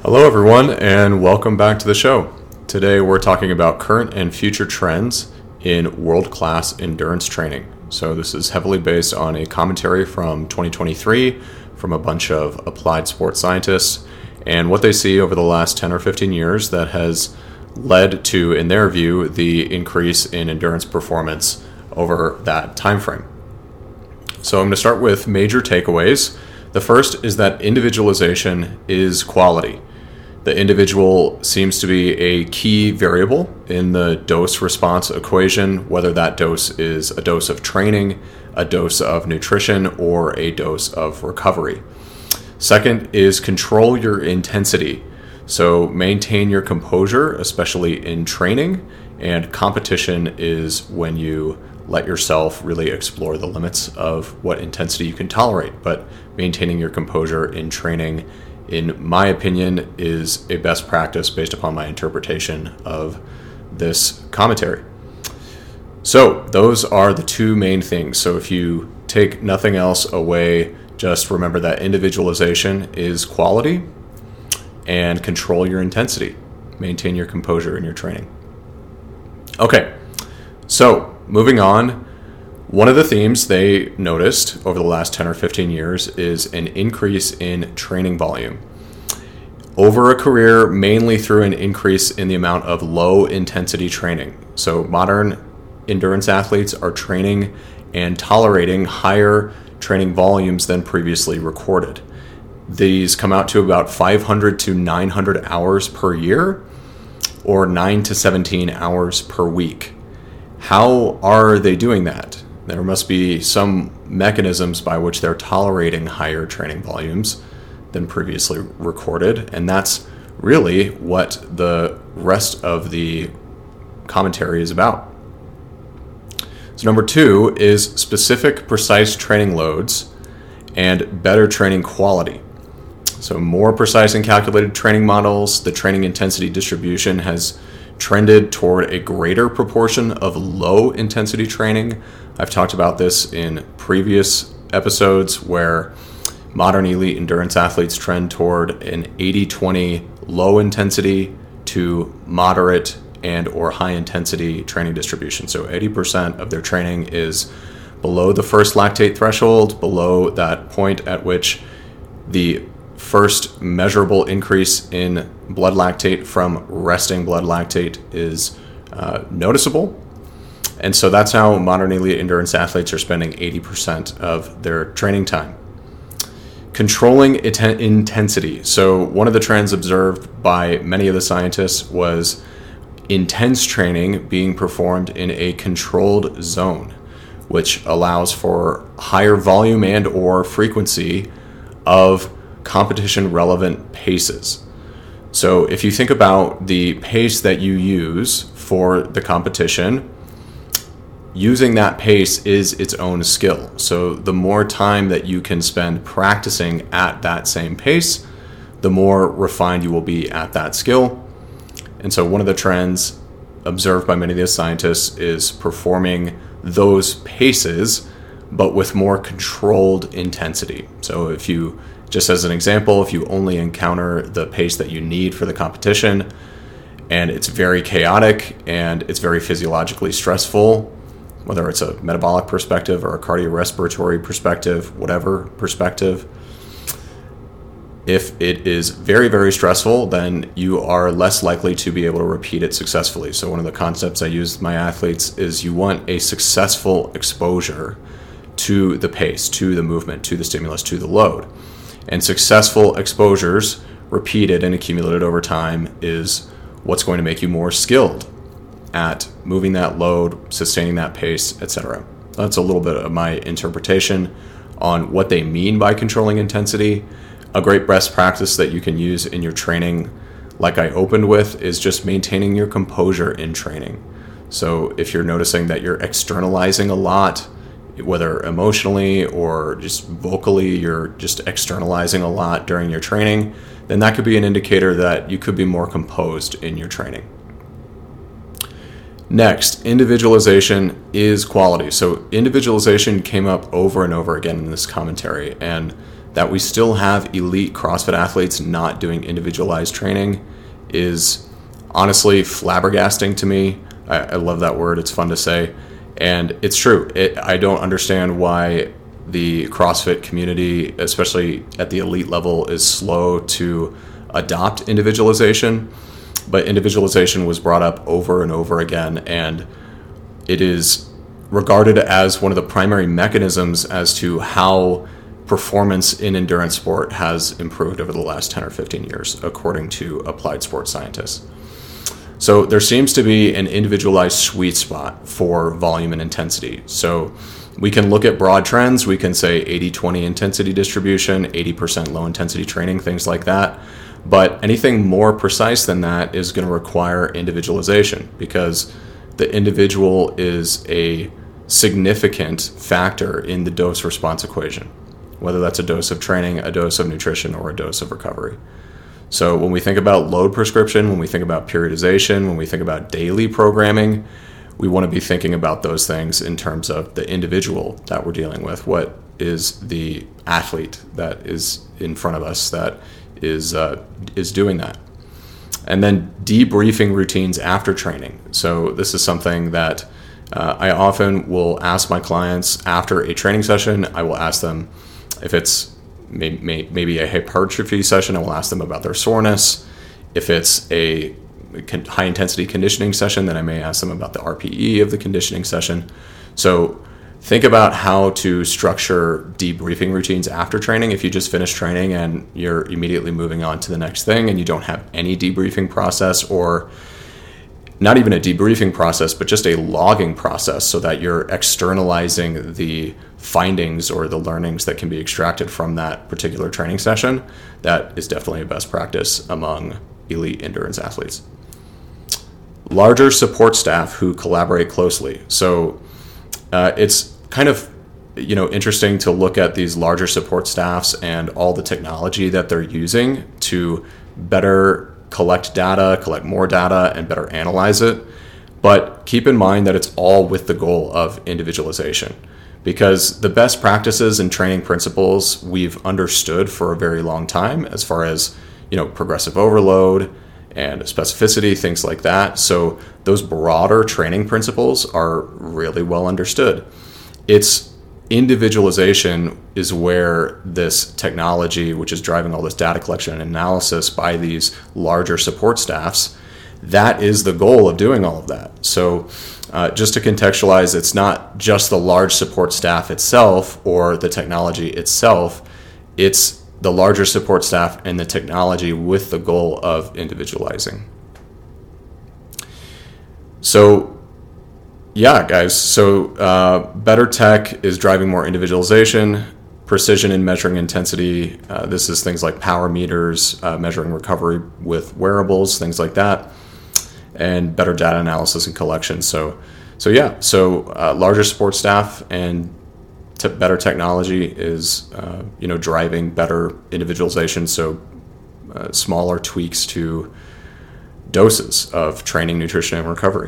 Hello, everyone, and welcome back to the show. Today, we're talking about current and future trends in world-class endurance training. So this is heavily based on a commentary from 2023 from a bunch of applied sports scientists and what they see over the last 10 or 15 years that has led to, in their view, the increase in endurance performance over that time frame. So I'm going to start with major takeaways. The first is that individualization is quality. The individual seems to be a key variable in the dose-response equation, whether that dose is a dose of training, a dose of nutrition, or a dose of recovery. Second is control your intensity. So maintain your composure, especially in training, and competition is when you let yourself really explore the limits of what intensity you can tolerate. But maintaining your composure in training, in my opinion, is a best practice based upon my interpretation of this commentary. So those are the two main things. So if you take nothing else away, just remember that individualization is quality and control your intensity. Maintain your composure in your training. Okay, so moving on. One of the themes they noticed over the last 10 or 15 years is an increase in training volume. Over a career, mainly through an increase in the amount of low-intensity training. So modern endurance athletes are training and tolerating higher training volumes than previously recorded. These come out to about 500 to 900 hours per year, or 9 to 17 hours per week. How are they doing that? There must be some mechanisms by which they're tolerating higher training volumes than previously recorded, and that's really what the rest of the commentary is about. So number 2 is specific, precise training loads and better training quality. So more precise and calculated training models, the training intensity distribution has trended toward a greater proportion of low-intensity training. I've talked about this in previous episodes where modern elite endurance athletes trend toward an 80-20 low-intensity to moderate and or high-intensity training distribution. So 80% of their training is below the first lactate threshold, below that point at which the first measurable increase in blood lactate from resting blood lactate is noticeable. And so that's how modern elite endurance athletes are spending 80% of their training time. Controlling intensity. So one of the trends observed by many of the scientists was intense training being performed in a controlled zone, which allows for higher volume and or frequency of competition-relevant paces. So if you think about the pace that you use for the competition, using that pace is its own skill. So the more time that you can spend practicing at that same pace, the more refined you will be at that skill. And so one of the trends observed by many of the scientists is performing those paces, but with more controlled intensity. So if you, just as an example, if you only encounter the pace that you need for the competition, and it's very chaotic and it's very physiologically stressful, whether it's a metabolic perspective or a cardiorespiratory perspective, whatever perspective, if it is very, very stressful, then you are less likely to be able to repeat it successfully. So one of the concepts I use with my athletes is you want a successful exposure to the pace, to the movement, to the stimulus, to the load. And successful exposures repeated and accumulated over time is what's going to make you more skilled at moving that load, sustaining that pace, etc. That's a little bit of my interpretation on what they mean by controlling intensity. A great best practice that you can use in your training, like I opened with, is just maintaining your composure in training. So if you're noticing that you're externalizing a lot, whether emotionally or just vocally, you're just externalizing a lot during your training, then that could be an indicator that you could be more composed in your training. Next, individualization is quality. So individualization came up over and over again in this commentary, and that we still have elite CrossFit athletes not doing individualized training is honestly flabbergasting to me. I love that word. It's fun to say. And it's true. I don't understand why the CrossFit community, especially at the elite level, is slow to adopt individualization. But individualization was brought up over and over again, and it is regarded as one of the primary mechanisms as to how performance in endurance sport has improved over the last 10 or 15 years, according to applied sports scientists. So there seems to be an individualized sweet spot for volume and intensity. So we can look at broad trends. We can say 80-20 intensity distribution, 80% low intensity training, things like that. But anything more precise than that is going to require individualization, because the individual is a significant factor in the dose response equation, whether that's a dose of training, a dose of nutrition, or a dose of recovery. So when we think about load prescription, when we think about periodization, when we think about daily programming, we want to be thinking about those things in terms of the individual that we're dealing with. What is the athlete that is in front of us that is doing that? And then debriefing routines after training. So this is something that I often will ask my clients after a training session. I will ask them if it's maybe a hypertrophy session. I will ask them about their soreness. If it's a high intensity conditioning session, then I may ask them about the RPE of the conditioning session. So think about how to structure debriefing routines after training. If you just finish training and you're immediately moving on to the next thing and you don't have any debriefing process, or not even a debriefing process, but just a logging process so that you're externalizing the findings or the learnings that can be extracted from that particular training session, that is definitely a best practice among elite endurance athletes. Larger support staff who collaborate closely. So it's kind of interesting to look at these larger support staffs and all the technology that they're using to better collect data, collect more data, and better analyze it. But keep in mind that it's all with the goal of individualization, because the best practices and training principles we've understood for a very long time, as far as progressive overload and specificity, things like that. So those broader training principles are really well understood. It's individualization is where this technology, which is driving all this data collection and analysis by these larger support staffs, that is the goal of doing all of that. So just to contextualize, it's not just the large support staff itself or the technology itself, it's the larger support staff and the technology with the goal of individualizing. So yeah, guys, so better tech is driving more individualization, precision in measuring intensity. This is things like power meters, measuring recovery with wearables, things like that, and better data analysis and collection. So larger support staff and better technology is driving better individualization. So smaller tweaks to doses of training, nutrition, and recovery.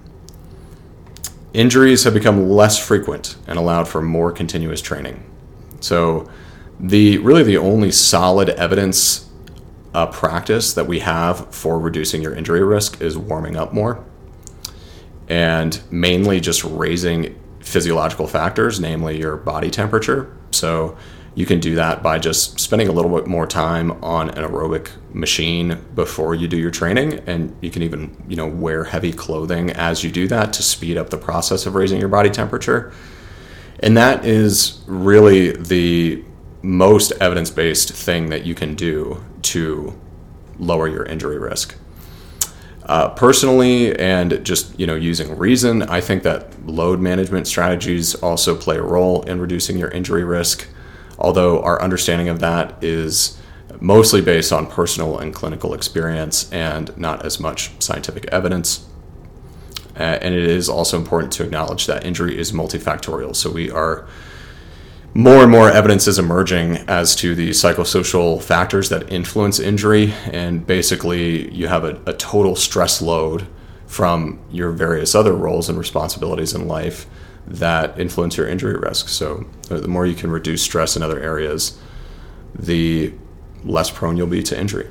Injuries have become less frequent and allowed for more continuous training. So the only solid evidence practice that we have for reducing your injury risk is warming up more, and mainly just raising physiological factors, namely your body temperature. So you can do that by just spending a little bit more time on an aerobic machine before you do your training, and you can even wear heavy clothing as you do that to speed up the process of raising your body temperature. And that is really the most evidence-based thing that you can do to lower your injury risk. Personally, and just using reason, I think that load management strategies also play a role in reducing your injury risk, although our understanding of that is mostly based on personal and clinical experience and not as much scientific evidence. And it is also important to acknowledge that injury is multifactorial. So more and more evidence is emerging as to the psychosocial factors that influence injury. And basically, you have a total stress load from your various other roles and responsibilities in life that influence your injury risk. So the more you can reduce stress in other areas, the less prone you'll be to injury.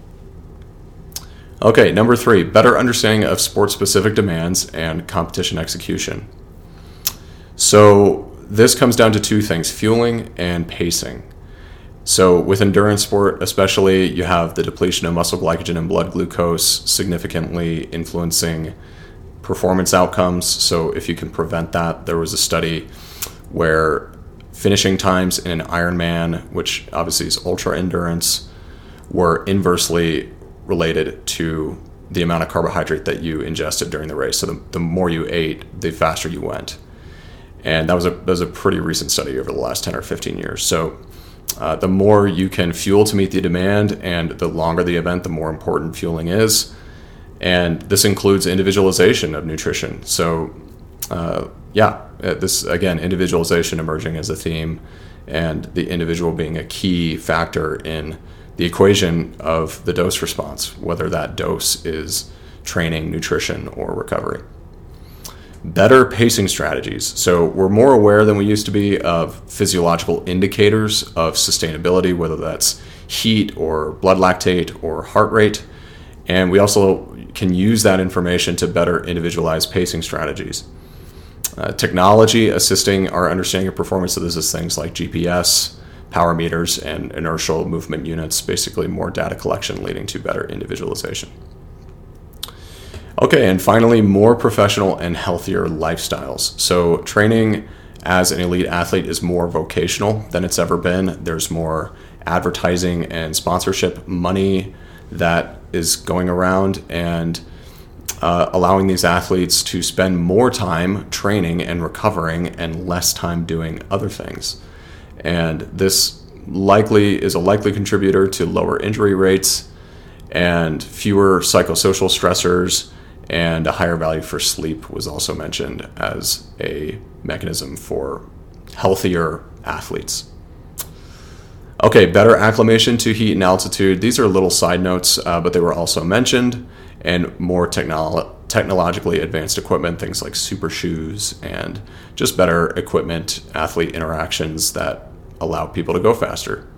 Okay, number 3, better understanding of sport-specific demands and competition execution. So this comes down to 2 things, fueling and pacing. So with endurance sport especially, you have the depletion of muscle glycogen and blood glucose significantly influencing performance outcomes. So if you can prevent that, there was a study where finishing times in an Ironman, which obviously is ultra endurance, were inversely related to the amount of carbohydrate that you ingested during the race. So the more you ate, the faster you went. And that was a pretty recent study over the last 10 or 15 years. So the more you can fuel to meet the demand and the longer the event, the more important fueling is. And this includes individualization of nutrition. So this, again, individualization emerging as a theme, and the individual being a key factor in the equation of the dose response, whether that dose is training, nutrition, or recovery. Better pacing strategies. So we're more aware than we used to be of physiological indicators of sustainability, whether that's heat or blood lactate or heart rate. And we also can use that information to better individualize pacing strategies. Technology assisting our understanding of performance. So this is things like GPS, power meters, and inertial movement units, basically more data collection leading to better individualization. Okay, and finally, more professional and healthier lifestyles. So training as an elite athlete is more vocational than it's ever been. There's more advertising and sponsorship money that is going around, and allowing these athletes to spend more time training and recovering and less time doing other things. And this is a likely contributor to lower injury rates and fewer psychosocial stressors, and a higher value for sleep was also mentioned as a mechanism for healthier athletes. Okay, better acclimation to heat and altitude. These are little side notes, but they were also mentioned, and more technologically advanced equipment, things like super shoes and just better equipment, athlete interactions that allow people to go faster.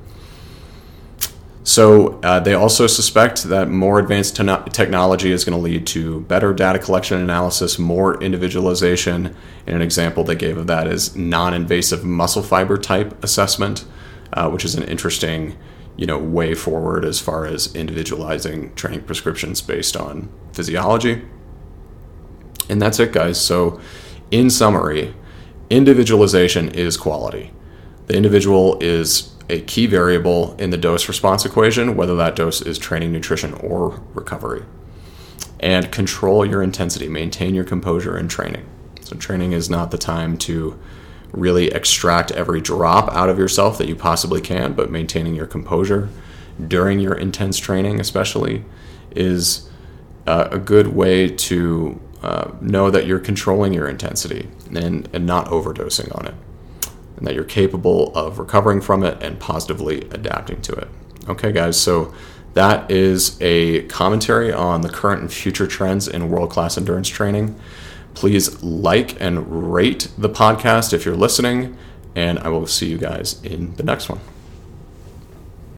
So they also suspect that more advanced technology is going to lead to better data collection analysis, more individualization. And an example they gave of that is non-invasive muscle fiber type assessment, which is an interesting way forward as far as individualizing training prescriptions based on physiology. And that's it, guys. So in summary, individualization is quality. The individual is a key variable in the dose response equation, whether that dose is training, nutrition, or recovery. And control your intensity, maintain your composure in training. So training is not the time to really extract every drop out of yourself that you possibly can, but maintaining your composure during your intense training especially is a good way to know that you're controlling your intensity and not overdosing on it, and that you're capable of recovering from it and positively adapting to it. Okay, guys, so that is a commentary on the current and future trends in world-class endurance training. Please like and rate the podcast if you're listening, and I will see you guys in the next one.